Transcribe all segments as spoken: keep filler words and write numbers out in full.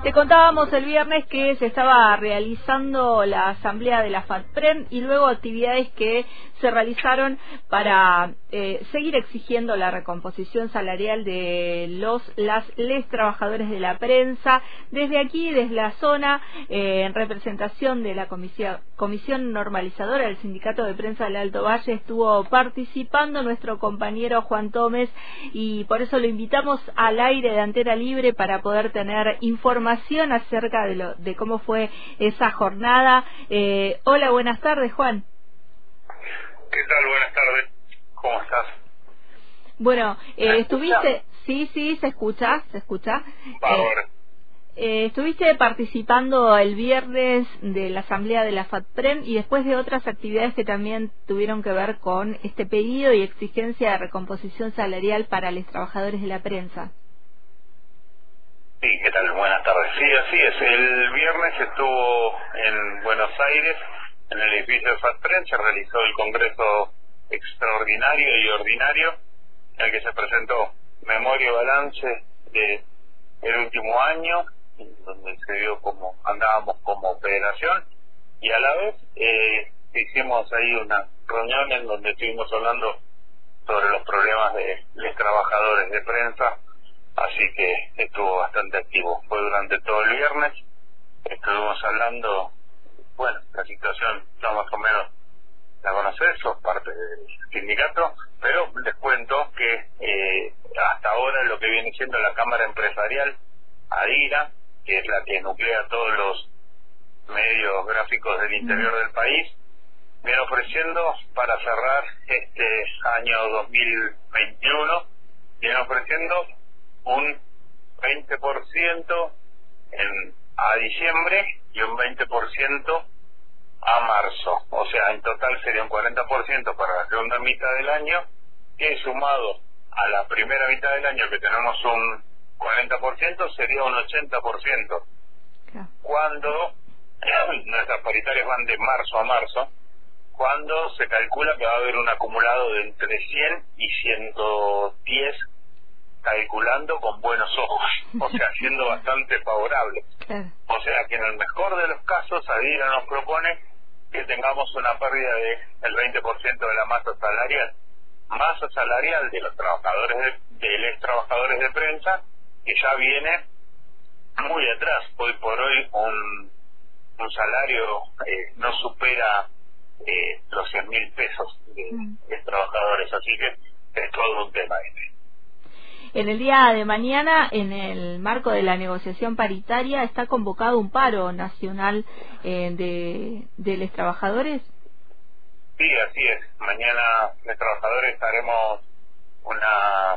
Te contábamos el viernes que se estaba realizando la asamblea de la FATPREN y luego actividades que se realizaron para eh, seguir exigiendo la recomposición salarial de los las les trabajadores de la prensa. Desde aquí, desde la zona, eh, en representación de la comisión, comisión normalizadora del Sindicato de Prensa del Alto Valle, estuvo participando nuestro compañero Juan Gómez y por eso lo invitamos al aire de Antena Libre para poder tener información acerca de, lo, de cómo fue esa jornada. Eh, hola, buenas tardes, Juan. ¿Qué tal? Buenas tardes. ¿Cómo estás? Bueno, eh, estuviste... Sí, sí, se escucha, se escucha. Bárbaro. Eh, eh, estuviste participando el viernes de la asamblea de la FATPREN y después de otras actividades que también tuvieron que ver con este pedido y exigencia de recomposición salarial para los trabajadores de la prensa. Sí, ¿qué tal? Buenas tardes. Sí, así es. El viernes estuvo en Buenos Aires, en el edificio de FATPREN, se realizó el Congreso Extraordinario y Ordinario, en el que se presentó memoria y balance de el último año, donde se vio cómo andábamos como federación, y a la vez eh, hicimos ahí una reunión en donde estuvimos hablando sobre los problemas de los trabajadores de prensa, así que estuvo bastante activo. Fue durante todo el viernes, estuvimos hablando, bueno, la situación ya más o menos la conoces, sos parte del sindicato, pero les cuento que eh, hasta ahora lo que viene siendo la Cámara Empresarial, ADIRA, que es la que nuclea todos los medios gráficos del interior del país, viene ofreciendo para cerrar este año dos mil veintiuno, viene ofreciendo un veinte por ciento en, a diciembre y un veinte por ciento a marzo, o sea, en total sería un cuarenta por ciento para la segunda mitad del año, que sumado a la primera mitad del año que tenemos un cuarenta por ciento sería un ochenta por ciento. Okay. Cuando nuestras paritarias van de marzo a marzo, cuando se calcula que va a haber un acumulado de entre cien y ciento diez, calculando con buenos ojos, o sea, siendo bastante favorable. Okay. O sea, que en el mejor de los casos, ADIRA nos propone que tengamos una pérdida del veinte por ciento de la masa salarial, masa salarial de los trabajadores de, de los trabajadores de prensa, que ya viene muy atrás. Hoy por hoy un, un salario eh, no supera eh, los cien mil pesos de, de trabajadores, así que es todo un tema este. En el día de mañana, en el marco de la negociación paritaria, está convocado un paro nacional eh, de, de los trabajadores. Sí, así es. Mañana los trabajadores haremos una,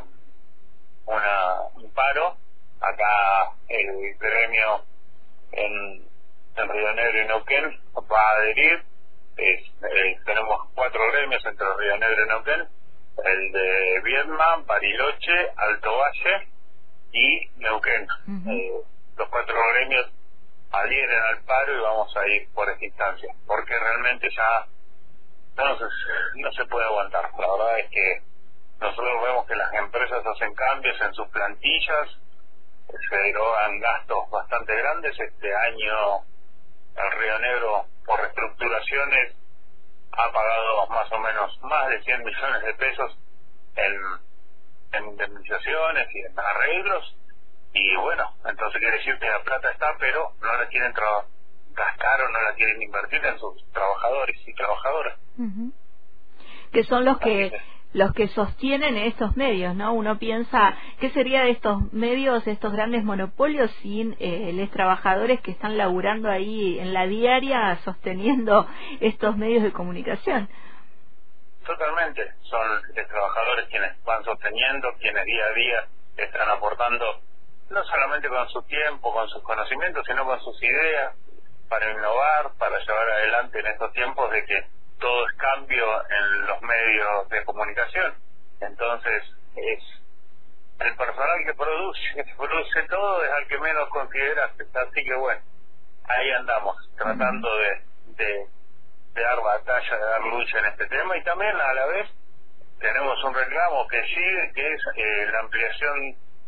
una un paro. Acá el gremio en, en Río Negro y Neuquén va a adherir. Es, eh, tenemos cuatro gremios entre Río Negro y Neuquén: el de Viedma, Bariloche, Alto Valle y Neuquén. Uh-huh. Eh, los cuatro gremios adhieren al paro y vamos a ir por esta instancia, porque realmente ya no se, no se puede aguantar. La verdad es que nosotros vemos que las empresas hacen cambios en sus plantillas, se derogan gastos bastante grandes. Este año el Río Negro, por reestructuraciones, ha pagado más o menos más de cien millones de pesos en, en indemnizaciones y en arreglos, y bueno, entonces quiere decir que la plata está, pero no la quieren tra- gastar o no la quieren invertir en sus trabajadores y trabajadoras. Uh-huh. Que son los que los que sostienen estos medios, ¿no? Uno piensa, ¿qué sería de estos medios, estos grandes monopolios, sin eh, los trabajadores que están laburando ahí en la diaria sosteniendo estos medios de comunicación? Totalmente, son los trabajadores quienes van sosteniendo, quienes día a día están aportando, no solamente con su tiempo, con sus conocimientos, sino con sus ideas para innovar, para llevar adelante en estos tiempos de que todo es cambio en los medios de comunicación. Entonces es el personal que produce que produce todo es al que menos consideras. Así que bueno, ahí andamos tratando de, de, de dar batalla, de dar lucha en este tema, y también a la vez tenemos un reclamo que sigue, que es eh, la ampliación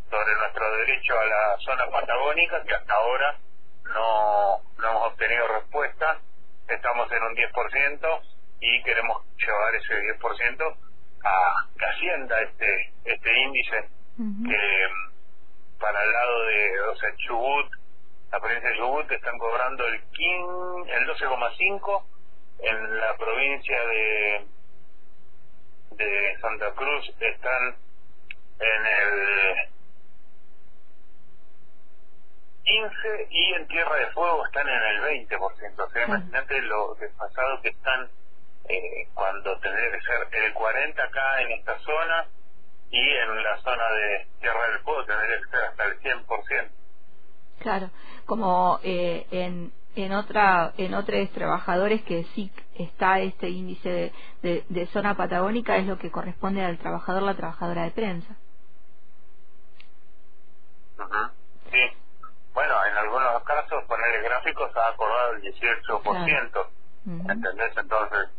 sobre nuestro derecho a la zona patagónica, que hasta ahora no, no hemos obtenido respuesta. Estamos en un diez por ciento y queremos llevar ese diez por ciento a que ascienda este, este índice, uh-huh. que para el lado de, o sea, Chubut, la provincia de Chubut están cobrando el quince, el doce coma cinco, en la provincia de de Santa Cruz están en el quince y en Tierra de Fuego están en el veinte por ciento. O sea, uh-huh. imagínate lo desfasado que están, eh, cuando tendría que ser el cuarenta acá en esta zona, y en la zona de Tierra del Fuego tendría que ser hasta el cien por ciento. Claro, como eh, en en otra en otros trabajadores que sí está este índice de, de, de zona patagónica, es lo que corresponde al trabajador, la trabajadora de prensa. Uh-huh. Sí, bueno, en algunos casos poner gráficos ha acordado el dieciocho por ciento, claro. uh-huh. ¿entendés? Entonces,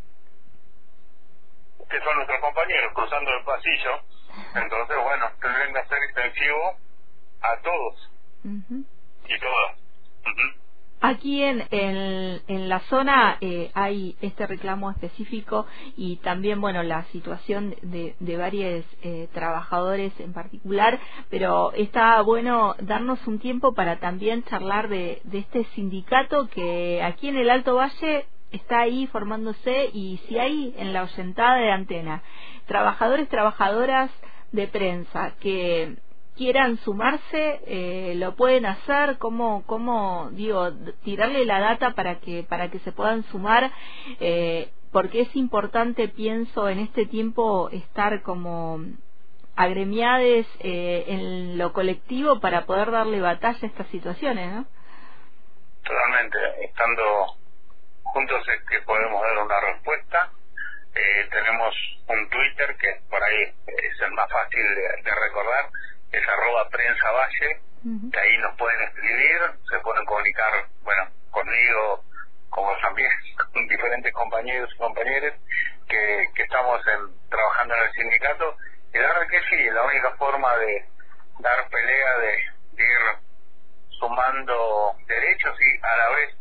que son nuestros compañeros cruzando el pasillo, entonces bueno, tendrían que ser extensivo a todos uh-huh. y todas. Uh-huh. Aquí en, en, en la zona eh, hay este reclamo específico, y también, bueno, la situación de, de varios eh, trabajadores en particular, pero está bueno darnos un tiempo para también charlar de, de este sindicato que aquí en el Alto Valle está ahí formándose, y si hay en la oyentada de Antena trabajadores, trabajadoras de prensa que quieran sumarse, eh, lo pueden hacer. ¿Cómo, cómo digo, tirarle la data para que para que se puedan sumar? Eh, porque es importante, pienso, en este tiempo estar como agremiades eh, en lo colectivo para poder darle batalla a estas situaciones, ¿no? Totalmente. Estando juntos es que podemos dar una respuesta. Eh, tenemos un Twitter que por ahí es el más fácil de, de recordar, es arroba prensa valle, uh-huh. que ahí nos pueden escribir, se pueden comunicar, bueno, conmigo, como también con diferentes compañeros y compañeras que, que estamos en, trabajando en el sindicato, y la verdad que sí, la única forma de dar pelea, de, de ir sumando derechos y a la vez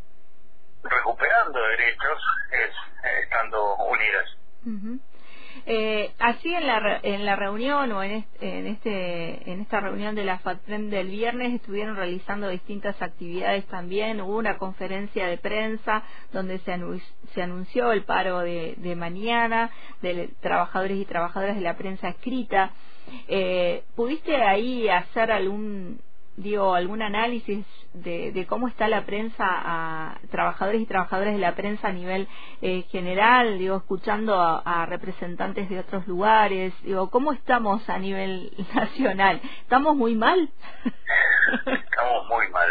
recuperando derechos, es eh, estando unidas. Uh-huh. Eh, así en la en la reunión o en este, en este en esta reunión de la FATPREN del viernes estuvieron realizando distintas actividades también. Hubo una conferencia de prensa donde se, anu se anunció el paro de, de mañana de trabajadores y trabajadoras de la prensa escrita. Eh, ¿Pudiste ahí hacer algún digo algún análisis de, de cómo está la prensa, a trabajadores y trabajadoras de la prensa a nivel eh, general, digo, escuchando a, a representantes de otros lugares, digo, cómo estamos a nivel nacional? ¿Estamos muy mal? Estamos muy mal.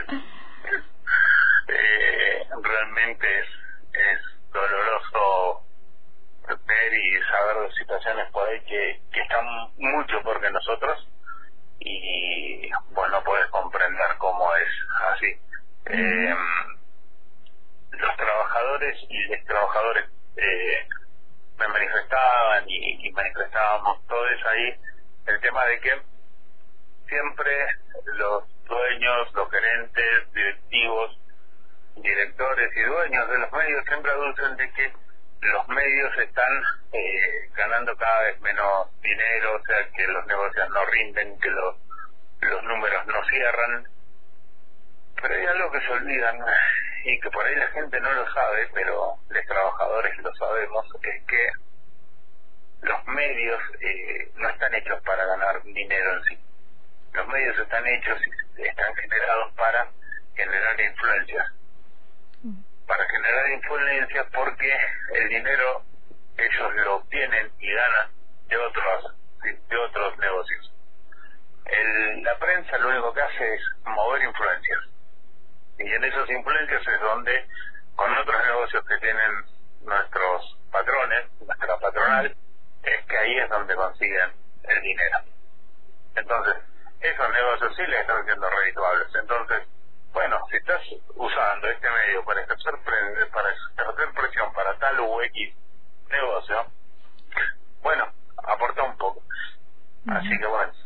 Eh, realmente es, es doloroso ver y saber de situaciones por ahí que, que están mucho peor que nosotros, y bueno, puedes comprender cómo es así. Uh-huh. eh, los trabajadores y los trabajadores eh, me manifestaban y, y manifestábamos todos ahí el tema de que siempre los dueños, los gerentes, directivos, directores y dueños de los medios siempre aducen de que los medios están eh, ganando cada vez menos dinero, o sea, que los negocios no rinden, que los, los números no cierran. Pero hay algo que se olvidan, y que por ahí la gente no lo sabe, pero los trabajadores lo sabemos, es que los medios eh, no están hechos para ganar dinero en sí. Los medios están hechos y están generados para generar influencias. Para generar influencia, porque el dinero ellos lo obtienen y ganan de otros de otros negocios. El, la prensa lo único que hace es mover influencias, y en esas influencias es donde, con otros negocios que tienen nuestros patrones, nuestra patronal, es que ahí es donde consiguen el dinero. Entonces, esos negocios sí les están siendo redituables. Entonces, bueno, si estás usando este medio para ejercer, pre para ejercer presión para tal u X negocio, bueno, aporta un poco. Uh-huh. Así que bueno, eso es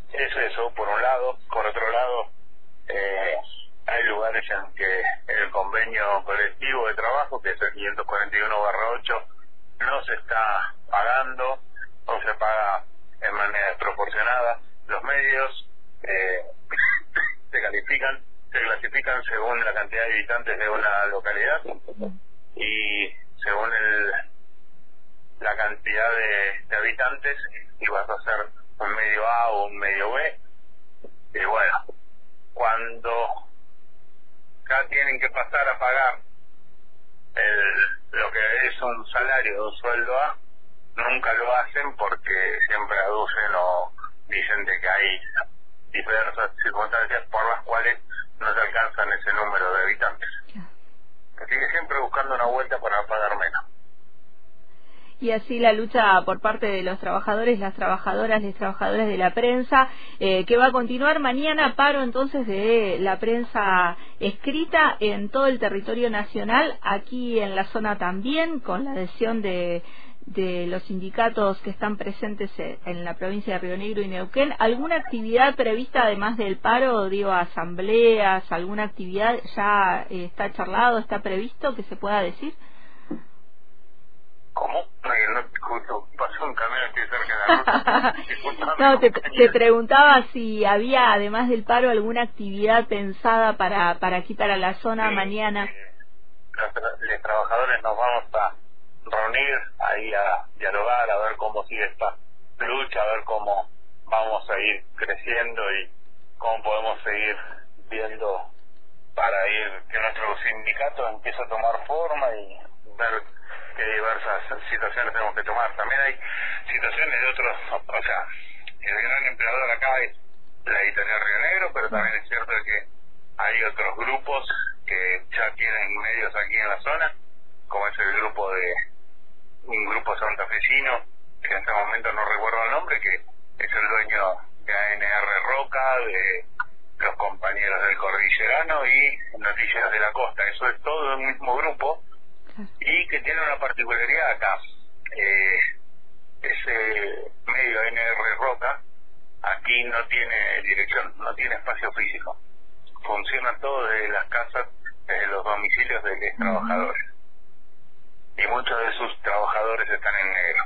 Eso por un lado. Por otro lado, eh, hay lugares en que el convenio colectivo de trabajo, que es el quinientos cuarenta y uno barra ocho, no se está pagando o se paga en manera desproporcionada. Los medios eh, se califican, se clasifican según la cantidad de habitantes de una localidad y según el, la cantidad de, de habitantes, y vas a hacer un medio A o un medio B. Y bueno, cuando ya tienen que pasar a pagar el, lo que es un salario de un sueldo A, nunca lo hacen porque siempre aducen o dicen de que hay diversas circunstancias por las cuales no se alcanzan ese número de habitantes. Así que siempre buscando una vuelta para pagar menos. Y así la lucha por parte de los trabajadores, las trabajadoras, los trabajadores de la prensa, eh, que va a continuar mañana, paro entonces de la prensa escrita en todo el territorio nacional, aquí en la zona también, con la adhesión de, de los sindicatos que están presentes en la provincia de Río Negro y Neuquén. ¿Alguna actividad prevista además del paro, digo, asambleas, alguna actividad ya eh, está charlado, está previsto que se pueda decir? ¿Cómo? No, justo pasó un camión, estoy cerca de la ruta. No, te, te preguntaba si había, además del paro, alguna actividad pensada para para aquí, para la zona sí, mañana. Eh, los, los trabajadores nos vamos a reunir ahí a dialogar, a ver cómo sigue esta lucha, a ver cómo vamos a ir creciendo y cómo podemos seguir viendo para ir que nuestro sindicato empiece a tomar forma y ver que diversas situaciones tenemos que tomar. También hay situaciones de otros, o sea, el gran empleador acá es la editorial Río Negro, pero también es cierto que hay otros grupos que ya tienen medios aquí en la zona, como es el grupo de un grupo santafesino, que en este momento no recuerdo el nombre, que es el dueño de A N R Roca, de los compañeros del Cordillerano y Noticias de la Costa. Eso es todo un mismo grupo y que tiene una particularidad acá. Eh, ese medio A N R Roca aquí no tiene dirección, no tiene espacio físico. Funciona todo desde las casas, desde los domicilios de los trabajadores. Y muchos de sus trabajadores están en negro,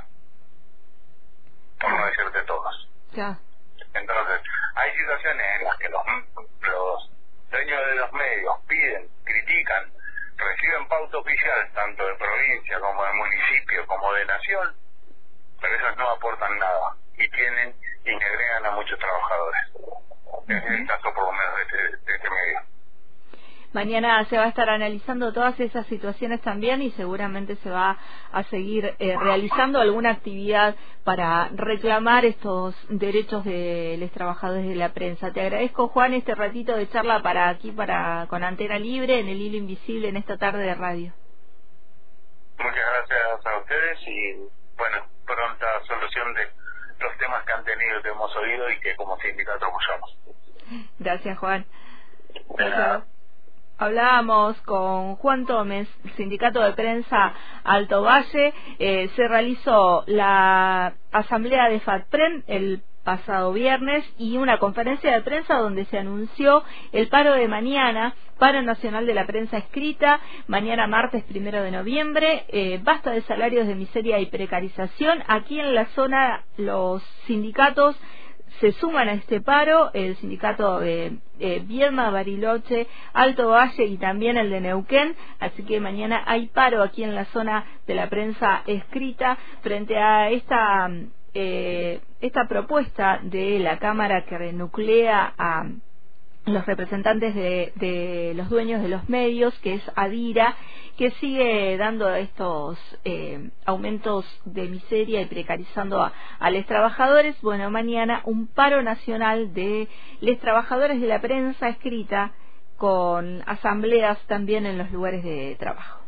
por no decirte todos. Ya. Entonces, hay situaciones en las que los, los dueños de los medios piden, critican, reciben pauta oficial, tanto de provincia como de municipio, como de nación, pero ellos no aportan nada, y tienen y negrean a muchos trabajadores. Uh-huh. Es el caso por lo menos de este, de este medio. Mañana se va a estar analizando todas esas situaciones también y seguramente se va a seguir eh, realizando alguna actividad para reclamar estos derechos de los trabajadores de la prensa. Te agradezco, Juan, este ratito de charla para aquí, para con Antena Libre, en el Hilo Invisible, en esta tarde de radio. Muchas gracias a ustedes y, bueno, pronta solución de los temas que han tenido, que hemos oído y que como sindicato apoyamos. Gracias, Juan. De nada. Hablábamos con Juan Gómez, Sindicato de Prensa Alto Valle. Eh, se realizó la asamblea de FATPREN el pasado viernes y una conferencia de prensa donde se anunció el paro de mañana, paro nacional de la prensa escrita, mañana martes primero de noviembre, eh, basta de salarios de miseria y precarización. Aquí en la zona los sindicatos se suman a este paro, el sindicato de eh, Viedma, Bariloche, Alto Valle y también el de Neuquén, así que mañana hay paro aquí en la zona de la prensa escrita frente a esta eh, esta propuesta de la Cámara que nuclea a los representantes de, de los dueños de los medios, que es ADIRA, que sigue dando estos eh, aumentos de miseria y precarizando a, a los trabajadores. Bueno, mañana un paro nacional de los trabajadores de la prensa escrita con asambleas también en los lugares de trabajo.